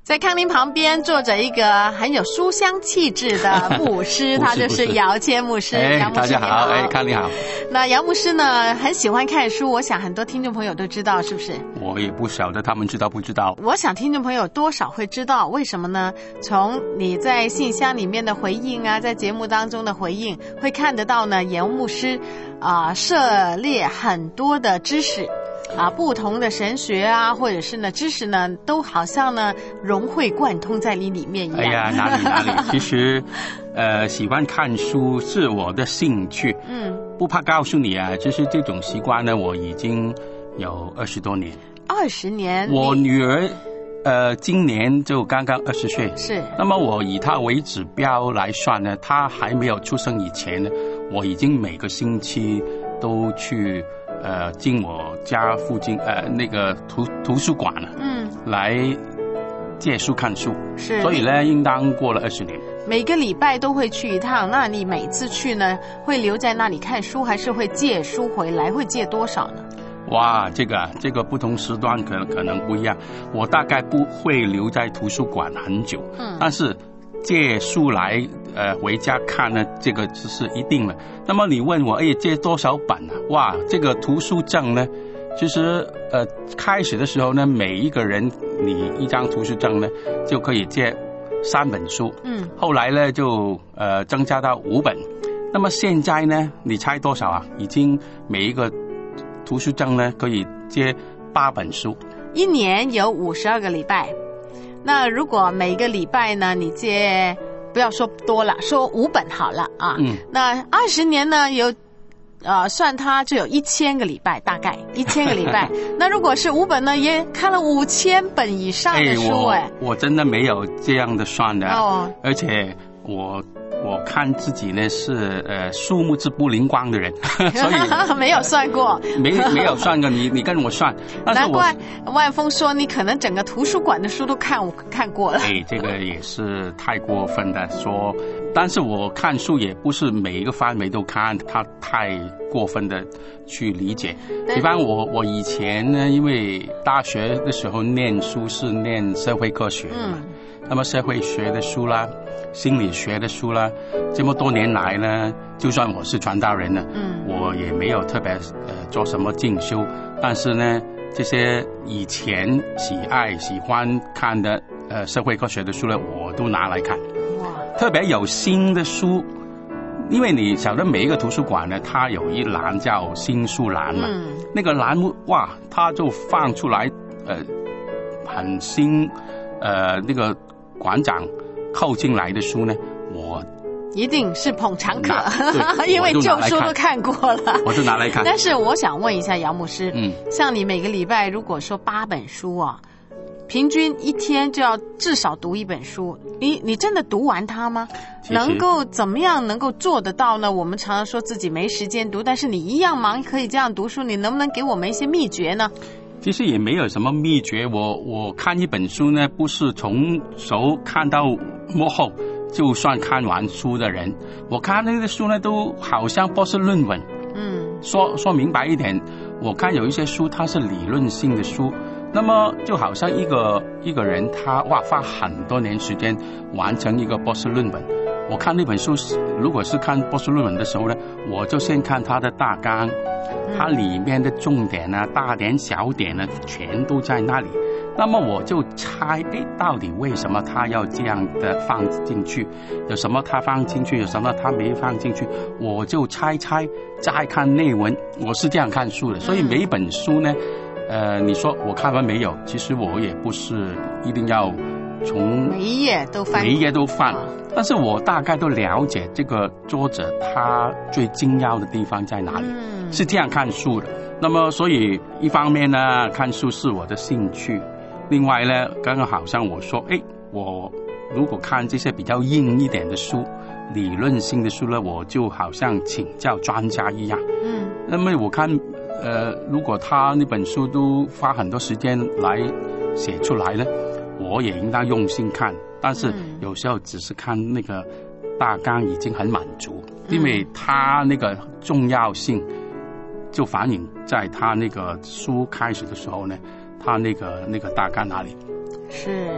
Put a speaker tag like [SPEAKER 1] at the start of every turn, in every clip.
[SPEAKER 1] 在康宁旁边坐着一个很有书香气质的牧师，他就是姚谦牧师。姚牧师
[SPEAKER 2] 大家好，康宁好。
[SPEAKER 1] 那姚牧师呢，很喜欢看书，我想很多听众朋友都知道，是不是？
[SPEAKER 2] 我也不晓得他们知道不知道。
[SPEAKER 1] 我想听众朋友多少会知道，为什么呢？从你在信箱里面的回应啊，在节目当中的回应，会看得到呢，姚牧师涉猎很多的知识。不同的神学啊，或者是呢知识呢，都好像呢融会贯通在你里面一样。
[SPEAKER 2] 哎呀，哪里？其实，喜欢看书是我的兴趣。不怕告诉你啊，就是这种习惯呢，我已经有20多年。20年？我女儿，今年就刚刚20岁。是。那么我以她为指标来算呢，她还没有出生以前呢，我已经每个星期都去。进我家附近那个图书馆了，来借书看书，是，所以呢，应当过了20年。每个礼拜都会去一趟，那你每次去呢，会留在那里看书，还是会借书回来？会借多少呢？哇，这个不同时段可能不一样。我大概不会留在图书馆很久，但是。借书来回家看呢，这个是一定的。那么你问我，借多少本啊？哇，这个图书证呢，其实开始的时候呢，每一个人你一张图书证呢就可以借3本书。后来呢就增加到5本。那么现在呢，你猜多少啊？已经每一个图书证呢可以借8本书。一年有52个礼拜。那如果每个礼拜呢，你借不要说多了，说5本好了啊。那20年呢，有算它就有1000个礼拜，大概1000个礼拜。那如果是5本呢，也看了5000本以上的书。我真的没有这样的算的。而且我看自己呢是数目字不灵光的人，所以没有算过，没有算过。你跟我算，难怪万峰说你可能整个图书馆的书都看过了。这个也是太过分的说。但是我看书也不是每一个范围都看，他太过分的去理解。比方我以前呢，因为大学的时候念书是念社会科学，那么社会学的书啦，心理学的书啦，这么多年来呢，就算我是传道人呢，我也没有特别做什么进修，但是呢，这些以前喜欢看的社会科学的书呢，我都拿来看。特别有新的书，因为你晓得每一个图书馆呢，它有一栏叫新书栏嘛，那个栏目哇，它就放出来很新那个馆长扣进来的书呢，我一定是捧场客，因为旧书都看过了，我就拿来看。但是我想问一下姚牧师，像你每个礼拜如果说8本书啊，平均一天就要至少读1本书，你真的读完它吗？能够怎么样能够做得到呢？我们常常说自己没时间读，但是你一样忙可以这样读书，你能不能给我们一些秘诀呢？其实也没有什么秘诀，我看一本书呢，不是从首看到末后就算看完书的人。我看那个书呢，都好像博士论文。说明白一点，我看有一些书它是理论性的书，那么就好像一个人他花很多年时间完成一个博士论文。我看那本书，如果是看博士论文的时候呢，我就先看它的大纲，它里面的重点啊、大点小点呢，全都在那里。那么我就猜，到底为什么他要这样的放进去？有什么他放进去，有什么他没放进去？我就猜，再看内文。我是这样看书的，所以每一本书呢，你说我看完没有？其实我也不是一定要从每一页都翻，但是我大概都了解这个作者他最精要的地方在哪里，是这样看书的。那么所以一方面呢，看书是我的兴趣，另外呢，刚刚好像我说，我如果看这些比较硬一点的书，理论性的书呢，我就好像请教专家一样。那么我看如果他那本书都花很多时间来写出来呢，我也应当用心看，但是有时候只是看那个大纲已经很满足，因为他那个重要性就反映在他那个书开始的时候呢，他那个大纲哪里。是，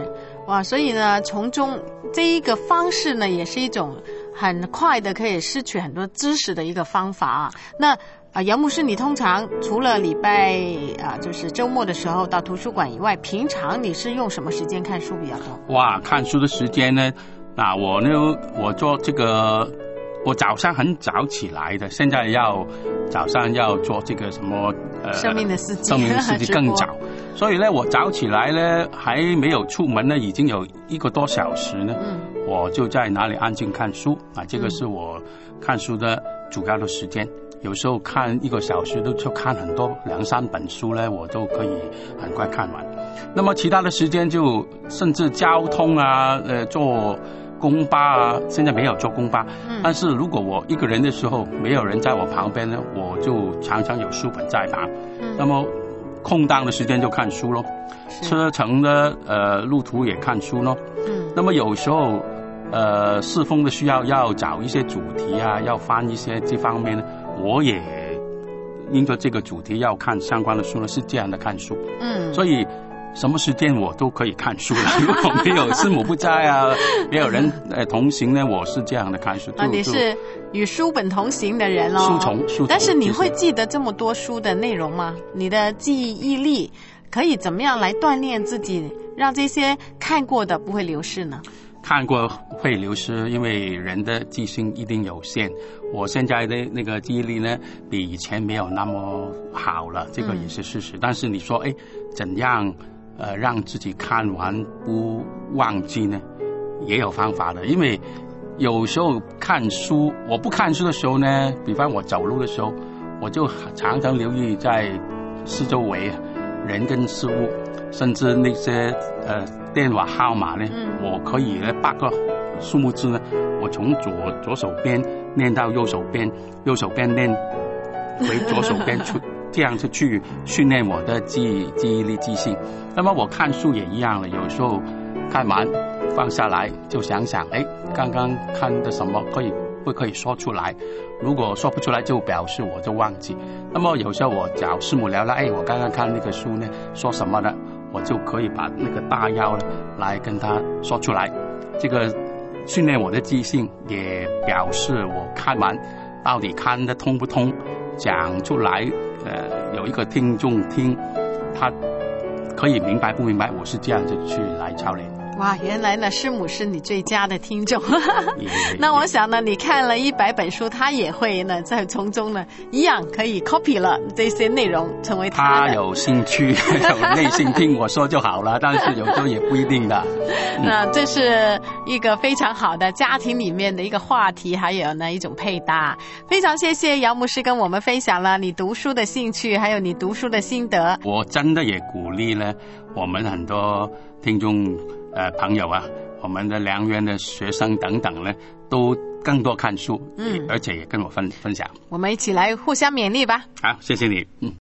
[SPEAKER 1] 哇，所以呢，从中这一个方式呢，也是一种很快的可以摄取很多知识的一个方法啊。那姚牧师，你通常除了礼拜就是周末的时候到图书馆以外，平常你是用什么时间看书比较多？
[SPEAKER 2] 哇，看书的时间呢，我做这个。我早上很早起来的，现在早上要做这个什么
[SPEAKER 1] 生命的四季
[SPEAKER 2] 更早，所以呢，我早起来呢还没有出门呢，已经有1个多小时呢，我就在哪里安静看书啊，这个是我看书的主要的时间。有时候看1个小时就看很多2、3本书呢，我都可以很快看完。那么其他的时间就甚至交通啊，做公巴啊，现在没有做公巴，但是如果我一个人的时候，没有人在我旁边呢，我就常常有书本在旁，那么空档的时间就看书咯，车程的路途也看书咯，那么有时候侍奉的需要找一些主题啊，要翻一些这方面呢，我也因着这个主题要看相关的书呢，是这样的看书，所以什么时间我都可以看书了。如果没有师母不在啊，没有人同行呢，我是这样的看书。
[SPEAKER 1] 你是与书本同行的人哦。
[SPEAKER 2] 书虫。
[SPEAKER 1] 但是你会记得这么多书的内容吗？你的记忆力可以怎么样来锻炼自己，让这些看过的不会流失呢？
[SPEAKER 2] 看过会流失，因为人的记性一定有限。我现在的那个记忆力呢，比以前没有那么好了，这个也是事实。但是你说，怎样让自己看完不忘记呢？也有方法的。因为有时候看书，我不看书的时候呢，比方我走路的时候，我就常常留意在四周围人跟事物，甚至那些电话号码呢，我可以呢8个数目字呢，我从左手边念到右手边，右手边念回左手边出。这样就去训练我的记忆力记性。那么我看书也一样了，有时候看完放下来就想想，刚刚看的什么不可以说出来，如果说不出来就表示我就忘记。那么有时候我找师母聊了，我刚刚看那个书呢说什么的，我就可以把那个大要呢来跟他说出来。这个训练我的记性，也表示我看完到底看得通不通，讲出来有一个听众听，他可以明白不明白，我是这样就去来操练。
[SPEAKER 1] 哇，原来呢师母是你最佳的听众。那我想呢，你看了100本书，他也会呢在从中呢一样可以 copy 了这些内容，成为他
[SPEAKER 2] 有兴趣有耐心听我说就好了，但是有时候也不一定的。
[SPEAKER 1] 那这是一个非常好的家庭里面的一个话题，还有呢一种配搭。非常谢谢姚牧师跟我们分享了你读书的兴趣，还有你读书的心得。
[SPEAKER 2] 我真的也鼓励呢我们很多听众朋友啊，我们的良缘的学生等等呢，都更多看书，而且也跟我分享。
[SPEAKER 1] 我们一起来互相勉励吧。
[SPEAKER 2] 好，谢谢你。